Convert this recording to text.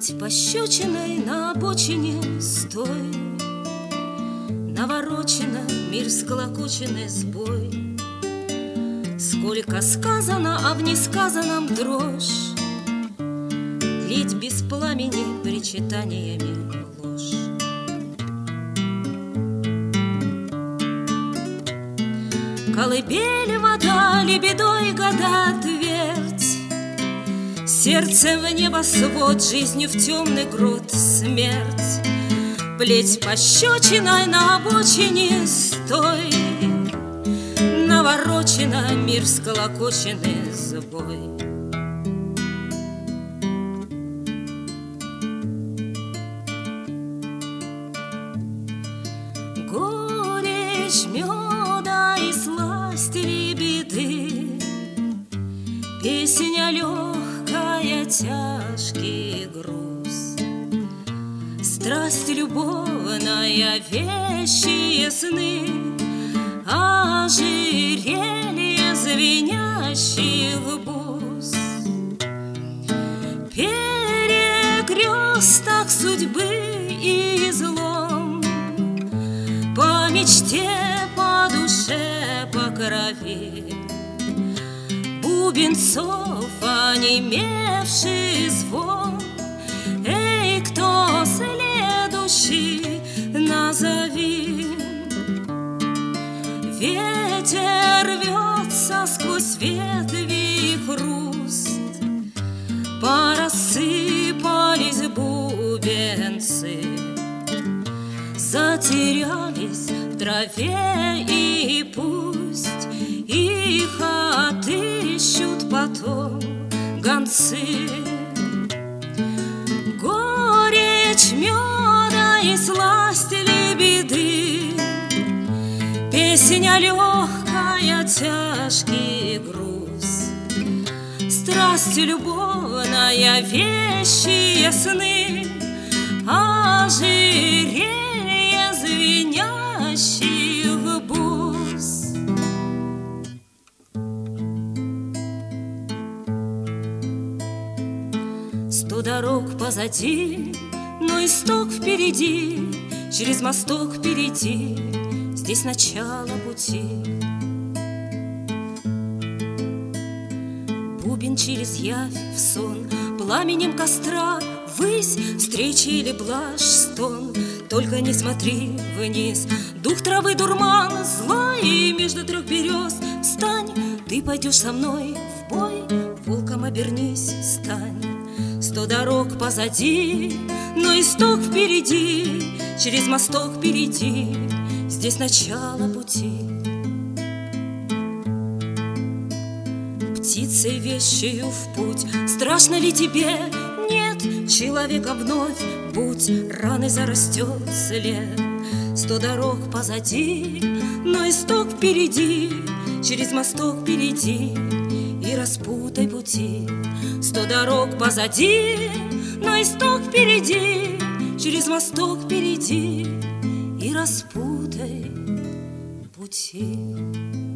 Плеть пощечиной на обочине стой, наворочено, мир склокоченный сбой. Сколько сказано, а в несказанном дрожь, лить без пламени причитаниями ложь. Колыбель, вода, лебедой года твердь, сердцем в небосвод, жизнью в темный грот смерть. Плеть пощечиной на обочине стой, наворочено, мир всколокоченный сбой. Горечь меда и сласть лебеды, песня легкая, тяжкий груз. Страсть любовная, вещие сны, ожерелье звенящих бус. Перекресток судьбы и излом, по мечте, по душе, по крови. Бубенцов онемевший звон. Эй, кто следующий, назови. Ветер рвется сквозь ветви и хруст, порассыпались бубенцы, затерялись в траве, и пусть их отыщут потом гонцы. Горечь меда и сласть лебеды, песня легкая, тяжкий груз. Страсть любовная, вещие сны, ожерелье звенящих бус. Сто дорог позади, но исток впереди, через мосток перейти, здесь начало пути. Бубен через явь в сон, пламенем костра ввысь, встречи или блажь, стон. Только не смотри вниз, дух травы дурман, зла и между трех берез. Встань, ты пойдешь со мной в бой, волком обернись, стань. Сто дорог позади, но исток впереди, через мосток перейти, здесь начало пути. Птицей вещею в путь, страшно ли тебе? Нет, человеком вновь будь, раны зарастет след. Сто дорог позади, но исток впереди, через мосток перейди и распутай пути. Сто дорог позади, но исток впереди, через мосток перейди и распутай пути.